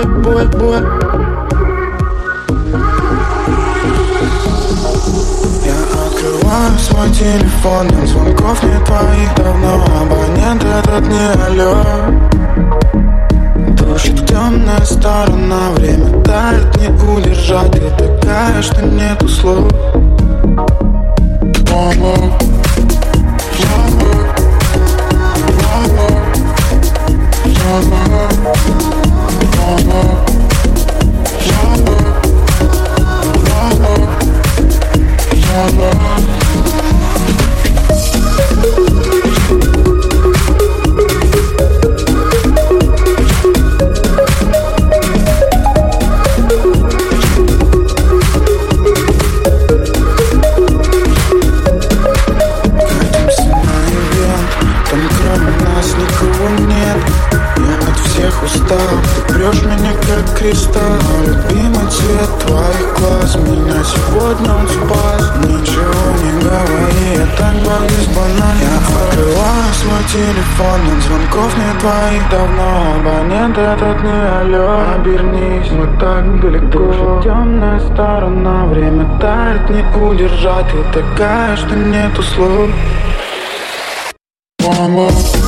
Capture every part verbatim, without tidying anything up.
боль, боль, боль. Я открываю свой телефон, но звонков нет твоих давно. Абонент этот не алло. Душит темная сторона, время тает, не удержать. Ты такая, что нету слов. Мама, мама, мама, мама, мама, мама, мама. Устал, ты прешь меня как кристалл. Любимый цвет твоих глаз, меня сегодня он спас. Ничего не говори, я так боюсь банально. Я открываю свой телефон, но звонков нет твоих давно. Абонент этот не алло. Обернись, мы так далеко. Душит темная сторона, время тает, не удержать. Ты такая, что нету слов. Мама.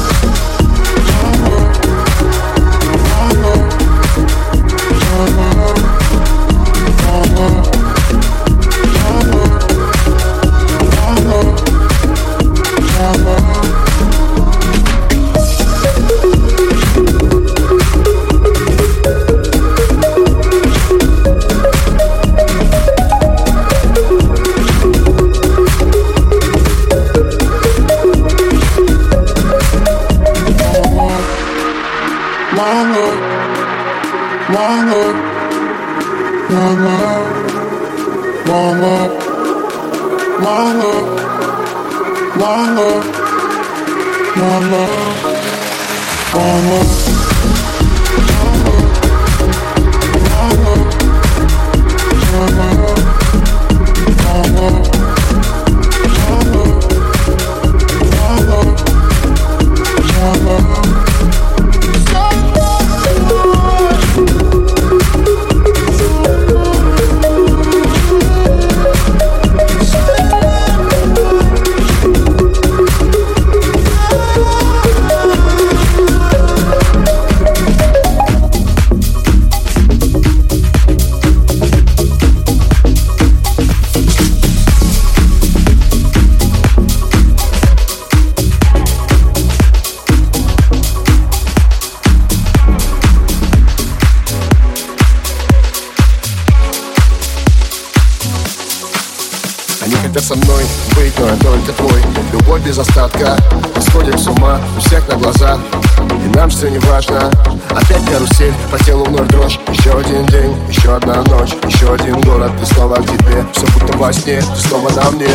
Со мной быть, но я только твой. Любовь без остатка, сходим с ума у всех на глазах. И нам все не важно. Опять карусель, по телу вновь дрожь. Еще один день, еще одна ночь, еще один город, и снова к тебе. Все будто во сне, ты снова на мне.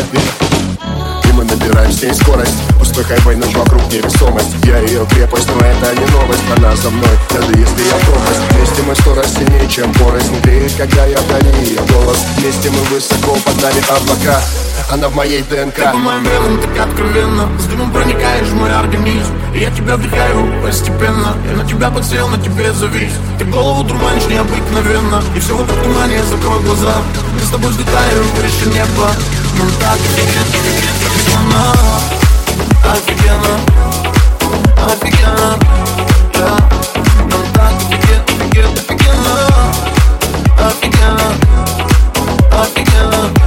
И мы набираем с ней скорость. Пустой хайвей, ночь вокруг невесомость. Я ее крепость, но это не новость. Она за мной, даже если я пропасть. Вместе мы сто раз сильнее, чем порознь. Греет, когда я вдали ее голос. Вместе мы высоко подняли облака. Она в моей ДНК. Ты по моим венам так откровенно, с дымом проникаешь в мой организм. И я тебя вдыхаю постепенно. Я на тебя подсел, на тебе завис. Ты голову дурманишь необыкновенно. И все вокруг тумане, закрой глаза. Мы с тобой взлетаем выше неба. Ну так офигенно, офигенно, офигенно, да. Ну так офигенно, офигенно, офигенно, офигенно.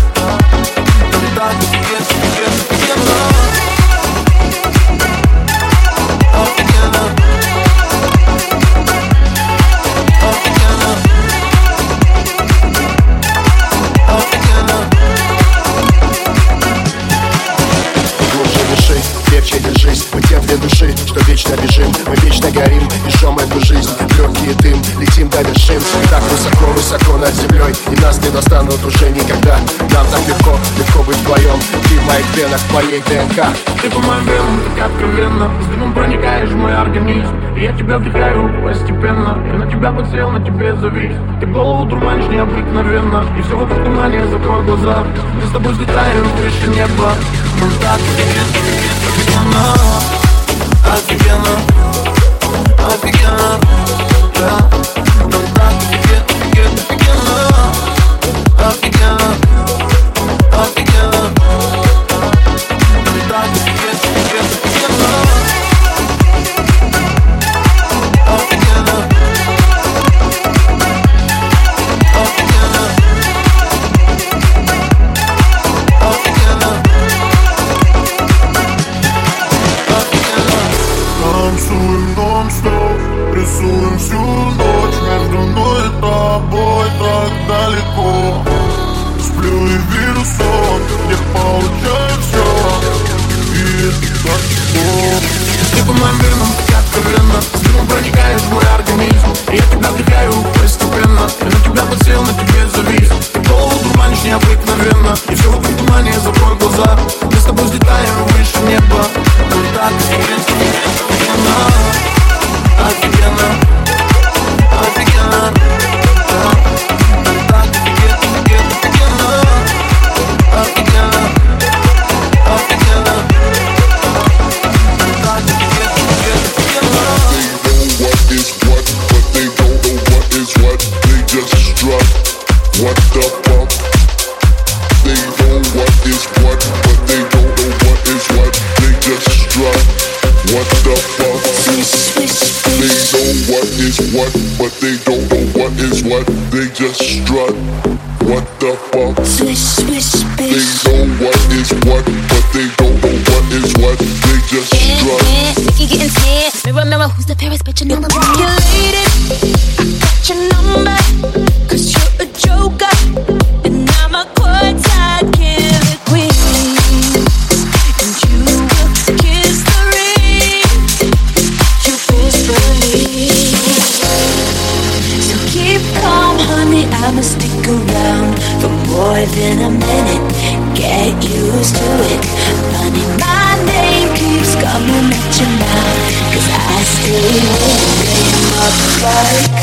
Крепче держись, мы те две души, что вечно бежим. Мы вечно горим, пишем эту жизнь. Легкий дым, летим до вершин. Так высоко-высоко над землей, и нас не достанут уже никогда. Нам так легко, легко быть вдвоем. Ты в моих венах, в моей ДНК. Ты по моим венам так откровенно, с дымом проникаешь в мой организм. И я тебя вдыхаю постепенно. Я на тебя подсел, на тебе завис. Ты голову дурманишь необыкновенно. И все вокруг тумане, закрой глаза. Мы с тобой взлетаем выше неба. Мы так офигенно, офигенно, офигенно, да. but they don't know what is what. They just strut. What the fuck? Swish, swish, bitch. They know what is what, but they don't know what is what. They just yeah, strut. Yeah, Nikki getting tan. Mirror, mirror, who's the fairest bitch in all the world? You lady, I got your number, cause you're a joker, and I'm a courtside killer queen. And you will kiss the ring, you best believe. So keep calm, honey, I'ma stick around for more than a minute. Get used to it. Honey, my name keeps coming at you now, cause I stay with up like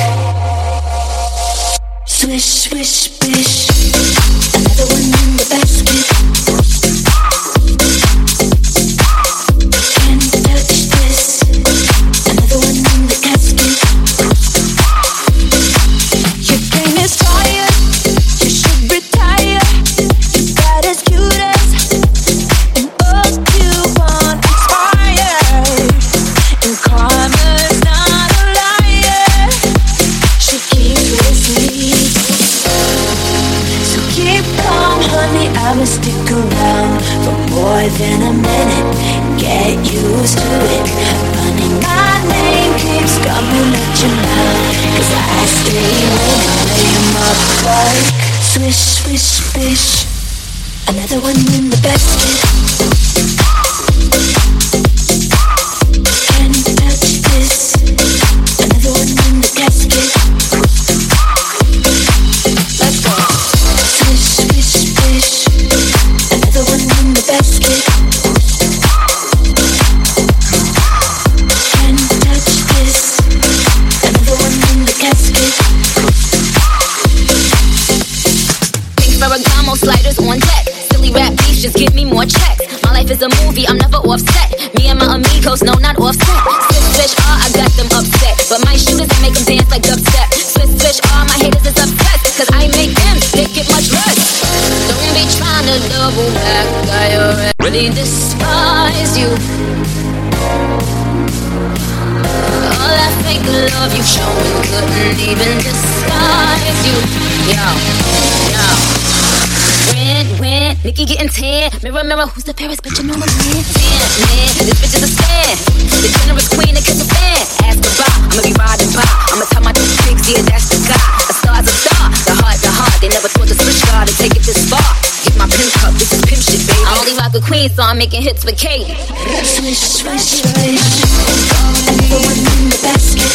swish, swish, bish. Another one in the basket. Can't touch this. Another one in the casket. Your game is tired. You should retire. You got as cute as an old coupon expired. And karma's not a liar. She keeps receipts. So keep calm, honey, I'ma stick around for more than a minute. Get used to it. Honey, my name keeps coming at you now, cause I stay with play 'em up like swish, swish, bish. Another one in the basket. Can't touch this. Another one in the casket. Let's go. Swish, swish, bish. Another one in the basket. Can't touch this. Another one in the casket. Pink Ferragamo sliders on deck. Silly rap beef, just give me more checks. My life is a movie, I'm never offset. Me and my amigos, no, not offset. Swish, swish, ah, I got them upset. But my shooters, I make them dance like dubstep. Swish, swish, ah, my haters is upset, cause I make them, they get much less. Don't be trying to double back, I already despise you. All that fake love you showing couldn't even disguise you. Yo, yo. When, when, Nikki getting tan. Mirror, mirror, who's the fairest bitch in all the land? Tan, man, this bitch is a stand. The generous queen that kiss a fan. Ask about, I'ma be riding by. I'ma tell my two pigs, yeah, that's the guy. A star's a star, the heart, the heart. They never thought the switch guard to take it this far. Get my pimp cup, this is pimp shit, baby. I only rock a queen, so I'm making hits with Katie. Swish, swish, swish. Another one in the basket.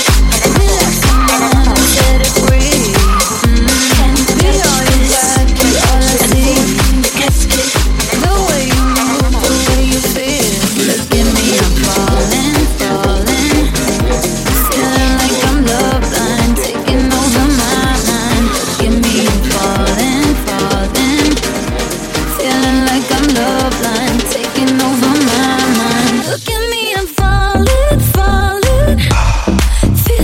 Set it free. Can't be all you got, be all I see. The way you move, the way you feel. Look at me, I'm falling, falling. Feeling like I'm love blind, taking over my mind. Look at me, I'm falling, falling. Feeling like I'm love blind, taking over my mind. Look at me, I'm falling, falling.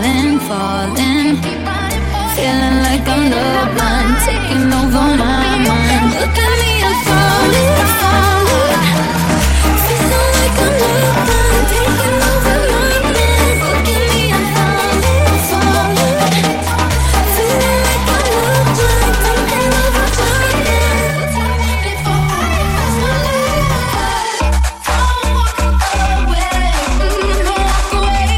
falling, falling. Feeling like I'm the one taking over my mind. Look at me, I'm falling, falling. Feeling like I'm the one taking over my mind. Look at me, I'm falling, falling. Feeling like I'm the one taking over my mind. Before I pass my life, don't walk away, walk away.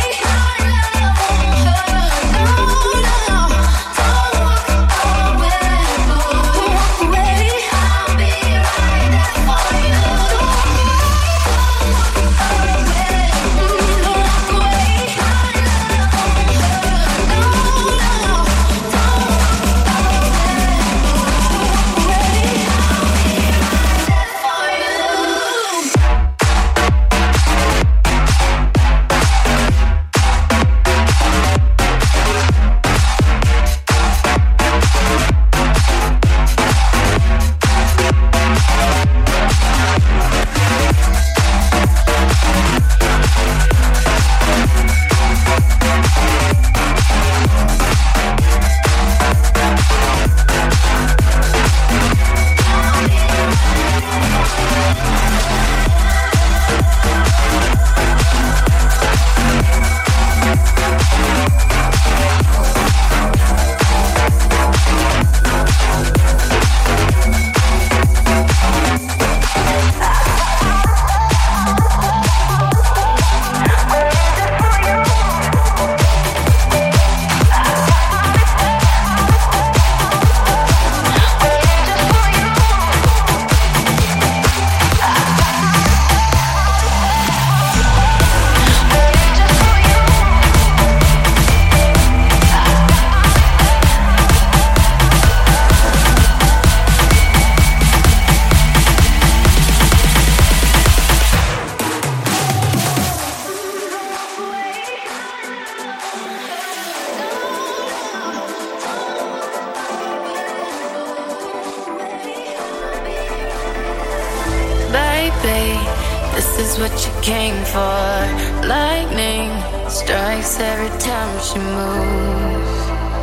This is what you came for. Lightning strikes every time she moves,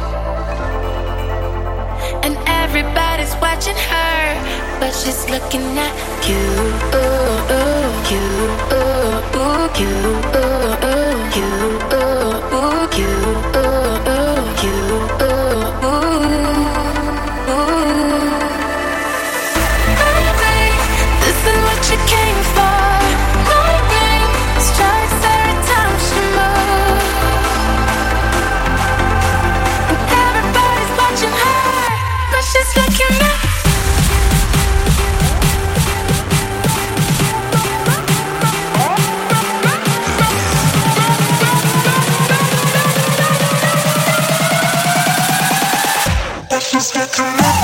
and everybody's watching her, but she's looking at you, ooh, ooh, you, ooh, ooh, you, ooh, ooh, you, ooh, ooh, you, ooh, ooh, you, ooh, ooh, ooh. Baby, this is what you came for. Lightning strikes every time she moves, and everybody's watching her, but she's looking at. Just get to know.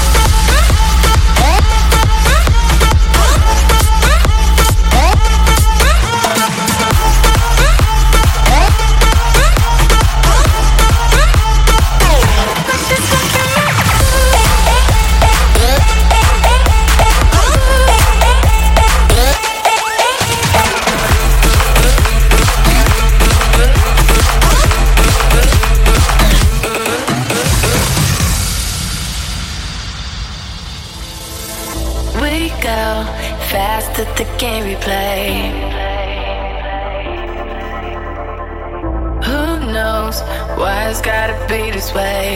Fast that the game we play. Who knows why it's gotta be this way?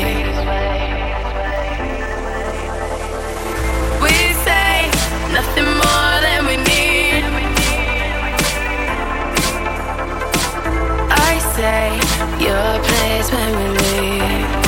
We say nothing more than we need. I say your place when we leave.